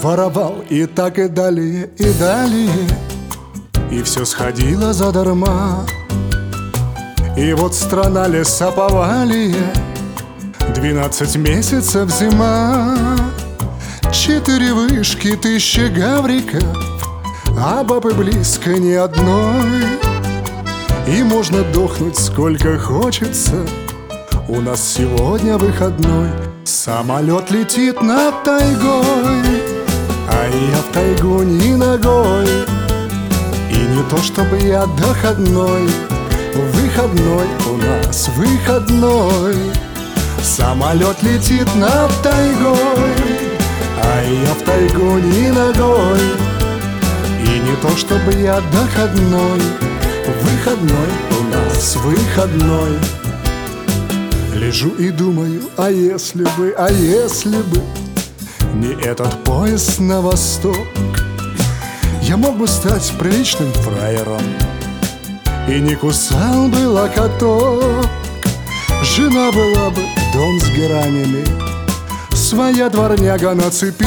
воровал и так и далее, и далее. И все сходило задарма. И вот страна лесоповалия, 12 месяцев зима, 4 вышки, 1000 гавриков, а бабы близко ни одной. И можно дохнуть сколько хочется, у нас сегодня выходной. Самолет летит над тайгой, а я в тайгу ни ногой. И не то чтобы я доходной, выходной у нас выходной. Самолет летит над тайгой, а я в тайгу ни ногой. И не то чтобы я доходной, выходной у нас выходной. Лежу и думаю, а если бы не этот поезд на восток, я мог бы стать приличным фраером и не кусал бы локоток. Жена была бы дом с гранями, своя дворняга на цепи.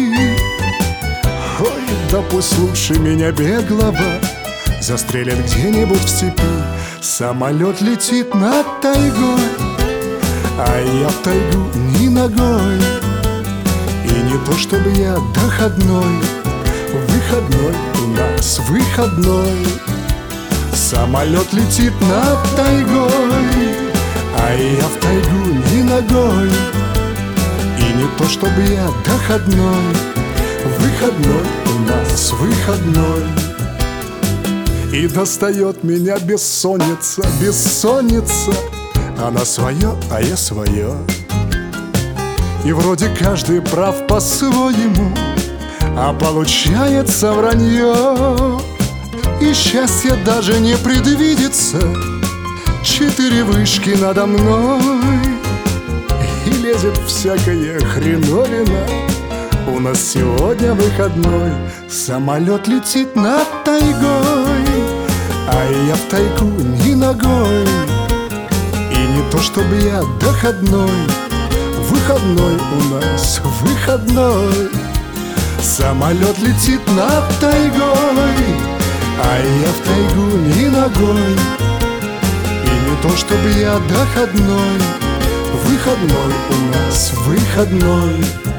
Ой, да пусть лучше меня беглого застрелят где-нибудь в степи. Самолет летит над тайгой, а я в тайгу ни ногой. И не то чтобы я доходной, выходной у нас выходной. Самолет летит над тайгой, а я в тайгу ни ногой. И не то чтобы я доходной, выходной у нас выходной. И достает меня бессонница, бессонница. Она свое, а я свое. И вроде каждый прав по-своему, а получается вранье. И счастье даже не предвидится, 4 вышки надо мной. И лезет всякая хреновина, у нас сегодня выходной. Самолет летит над тайгой, а я в тайгу ни ногой. И не то чтобы я доходной, выходной у нас выходной. Самолет летит над тайгой, а я в тайгу ни ногой. И не то чтобы я доходной, выходной у нас выходной.